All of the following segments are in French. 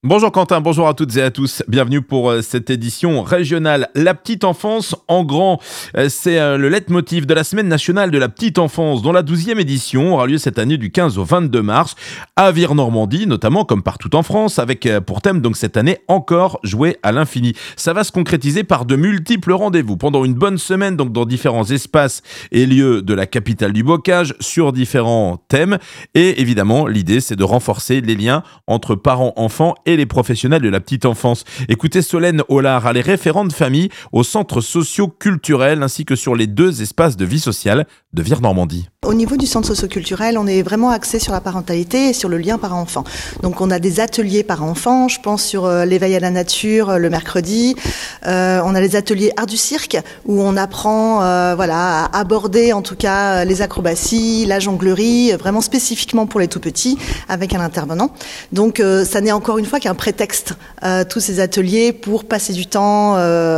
Bonjour Quentin, bonjour à toutes et à tous. Bienvenue pour cette édition régionale La Petite Enfance en grand. C'est le leitmotiv de la Semaine nationale de la Petite Enfance, dont la 12e édition aura lieu cette année du 15 au 22 mars à Vire-Normandie, notamment comme partout en France, avec pour thème donc cette année encore jouer à l'infini. Ça va se concrétiser par de multiples rendez-vous pendant une bonne semaine, donc dans différents espaces et lieux de la capitale du bocage, sur différents thèmes. Et évidemment, l'idée c'est de renforcer les liens entre parents-enfants et les professionnels de la petite enfance. Écoutez Solène Hollard, elle est référente famille au centre socio-culturel ainsi que sur les 2 espaces de vie sociale de Vire-Normandie. Au niveau du centre socio-culturel, on est vraiment axé sur la parentalité et sur le lien parent-enfant. Donc on a des ateliers parents-enfants, je pense sur l'éveil à la nature le mercredi. On a les ateliers art du cirque où on apprend à aborder en tout cas les acrobaties, la jonglerie, vraiment spécifiquement pour les tout petits avec un intervenant. Donc ça n'est encore une fois qu'un prétexte, tous ces ateliers pour passer du temps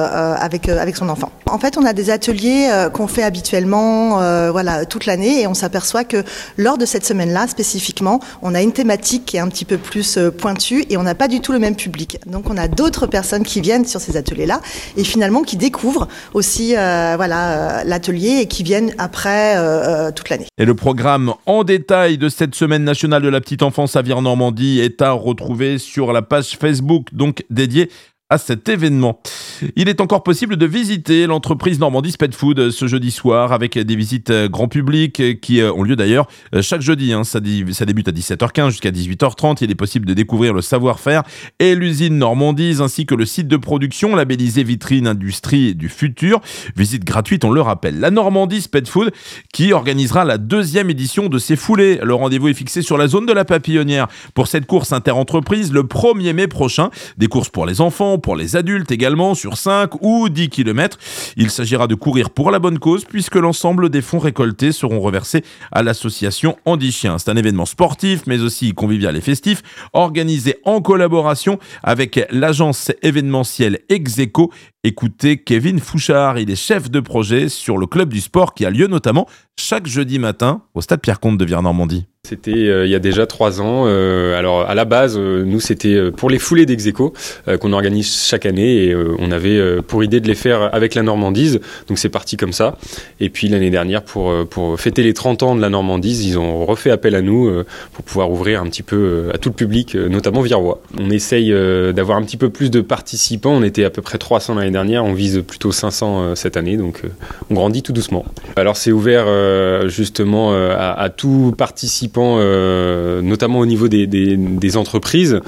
avec son enfant. En fait, on a des ateliers qu'on fait habituellement toute l'année et on s'aperçoit que lors de cette semaine-là, spécifiquement, on a une thématique qui est un petit peu plus pointue et on n'a pas du tout le même public. Donc on a d'autres personnes qui viennent sur ces ateliers-là et finalement qui découvrent aussi l'atelier et qui viennent après toute l'année. Et le programme en détail de cette semaine nationale de la petite enfance à Vire-Normandie est à retrouver sur la page Facebook donc dédiée à cet événement. Il est encore possible de visiter l'entreprise Normandie Pet Food ce jeudi soir avec des visites grand public qui ont lieu d'ailleurs chaque jeudi. Ça débute à 17h15 jusqu'à 18h30. Il est possible de découvrir le savoir-faire et l'usine Normandise ainsi que le site de production labellisé Vitrine Industrie du Futur. Visite gratuite, on le rappelle. La Normandie Pet Food qui organisera la 2e édition de ses foulées. Le rendez-vous est fixé sur la zone de la Papillonnière pour cette course interentreprise le 1er mai prochain. Des courses pour les enfants, pour les adultes également, sur 5 ou 10 km. Il s'agira de courir pour la bonne cause puisque l'ensemble des fonds récoltés seront reversés à l'association Andy Chien. C'est un événement sportif mais aussi convivial et festif organisé en collaboration avec l'agence événementielle Execo. Écoutez Kevin Fouchard, il est chef de projet sur le club du sport qui a lieu notamment chaque jeudi matin au stade Pierre-Comte de Vire-Normandie. C'était il y a déjà 3 ans. Alors à la base, nous c'était pour les foulées d'Execo qu'on organise chaque année et on avait pour idée de les faire avec la Normandise. Donc c'est parti comme ça. Et puis l'année dernière, pour fêter les 30 ans de la Normandise, ils ont refait appel à nous pour pouvoir ouvrir un petit peu à tout le public, notamment virois. On essaye d'avoir un petit peu plus de participants. On était à peu près 300 l'année dernière. On vise plutôt 500 cette année. Donc on grandit tout doucement. Alors c'est ouvert justement à tout participant, notamment au niveau des entreprises.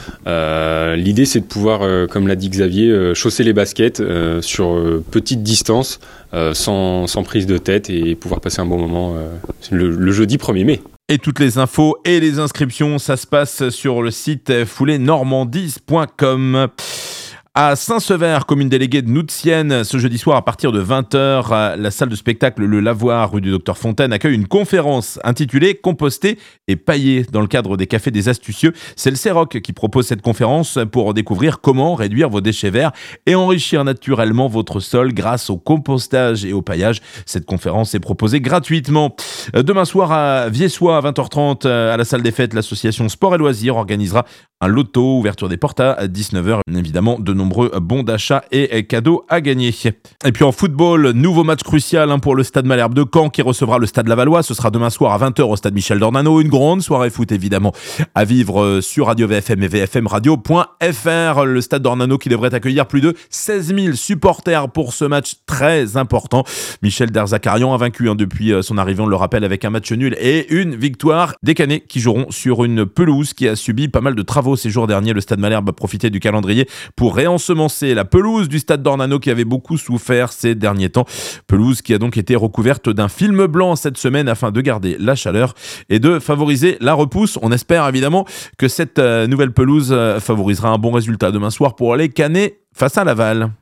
L'idée c'est de pouvoir, comme l'a dit Xavier, chausser les baskets sur petite distance, sans prise de tête et pouvoir passer un bon moment le jeudi 1er mai. Et toutes les infos et les inscriptions, ça se passe sur le site fouletnormandise.com. À Saint-Sever, commune déléguée de Noutienne, ce jeudi soir à partir de 20h, la salle de spectacle Le Lavoir, rue du Docteur Fontaine, accueille une conférence intitulée « Composter et pailler » dans le cadre des Cafés des Astucieux. C'est le CEROC qui propose cette conférence pour découvrir comment réduire vos déchets verts et enrichir naturellement votre sol grâce au compostage et au paillage. Cette conférence est proposée gratuitement. Demain soir à Viessois à 20h30, à la salle des fêtes, l'association Sport et Loisirs organisera un loto, ouverture des portes à 19h. Évidemment, de nombreux bons d'achat et cadeaux à gagner. Et puis en football, nouveau match crucial pour le Stade Malherbe de Caen qui recevra le Stade Lavallois. Ce sera demain soir à 20h au Stade Michel Dornano. Une grande soirée foot évidemment à vivre sur Radio VFM et vfmradio.fr. Le Stade Dornano qui devrait accueillir plus de 16 000 supporters pour ce match très important. Michel Derzakarian a vaincu depuis son arrivée, on le rappelle, avec un match nul et une victoire. Des Canets qui joueront sur une pelouse qui a subi pas mal de travaux ces jours derniers. Le Stade Malherbe a profité du calendrier pour réensemencer la pelouse du Stade Dornano qui avait beaucoup souffert ces derniers temps. Pelouse qui a donc été recouverte d'un film blanc cette semaine afin de garder la chaleur et de favoriser la repousse. On espère évidemment que cette nouvelle pelouse favorisera un bon résultat demain soir pour les Canets face à Laval.